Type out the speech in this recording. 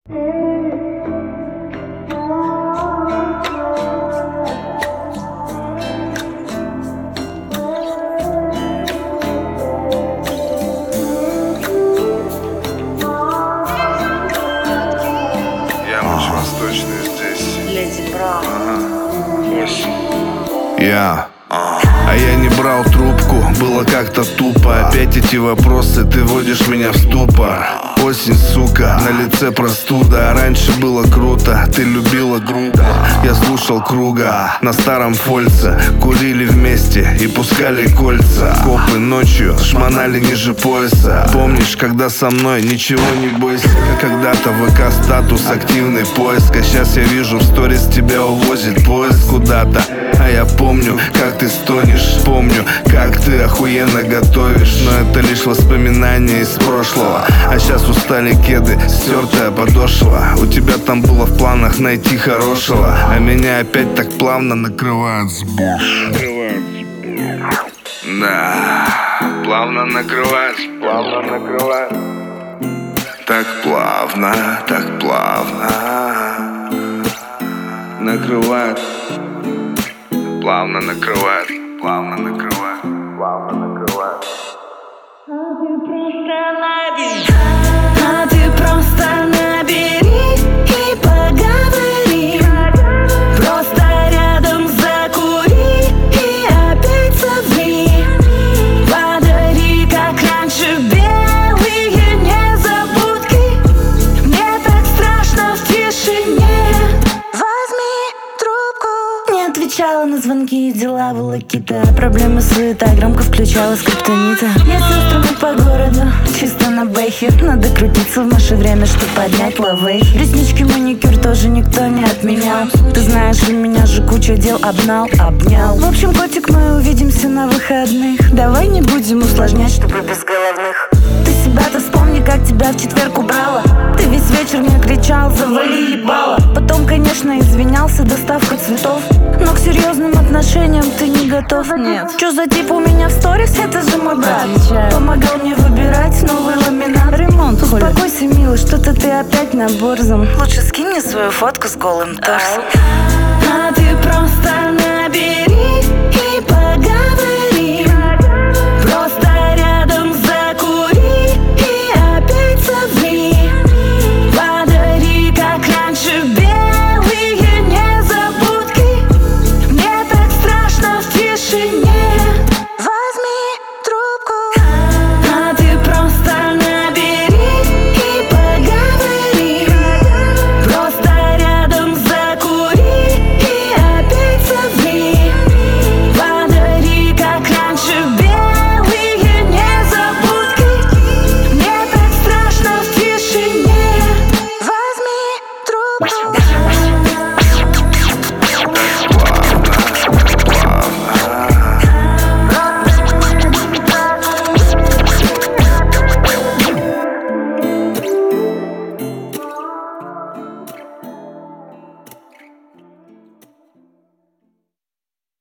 Восточный здесь. Леди Браун. А я не брал трубку, было как-то тупо. Опять эти вопросы, ты вводишь меня в ступор. Осень, сука, на лице простуда. Раньше было круто, ты любила грубо. Я слушал Круга на старом фольце. Курили вместе и пускали кольца. Копы ночью шмонали ниже пояса. Помнишь, когда со мной ничего не бойся. Когда-то ВК статус активный поиск. А сейчас я вижу в сторис тебя увозит поезд куда-то. А я помню, как ты стонешь. Помню, как ты охуенно готовишь. Но это лишь воспоминания из прошлого. А сейчас устали кеды, стертая подошва. У тебя там было в планах найти хорошего. А меня опять так плавно накрывает сбош. Да, плавно накрывает. Так плавно накрывает. Плавно накрывает. А ты просто набери и поговори. Просто рядом закури и опять соври. Подари, как раньше, белые незабудки. Мне так страшно в тишине. Возьми трубку. Не отвечала на звонки, дела волокита. Проблемы, суета, громко включала скриптонита. Я с сестрами по городу, чисто на бэхе. Надо крутиться в наше время, чтобы поднять лавей. Реснички, маникюр тоже никто не отменял. Ты знаешь, у меня же куча дел, обнял. В общем, котик, мы увидимся на выходных. Давай не будем усложнять, чтобы без головных. Ты себя-то вспомни, как тебя в четверг убрала. Ты весь вечер мне кричал, завали ебало. Потом, конечно, извинялся, доставка цветов. Но к серьезным отношениям ты не готов. Нет. Чё за тип у меня в сторис? Это же мой брат. Отвечаю. Помогал мне выбирать новый ламинат. Ремонт. Успокойся, милый, что-то ты опять на борзом. Лучше скинь мне свою фотку с голым торсом. А ты просто набери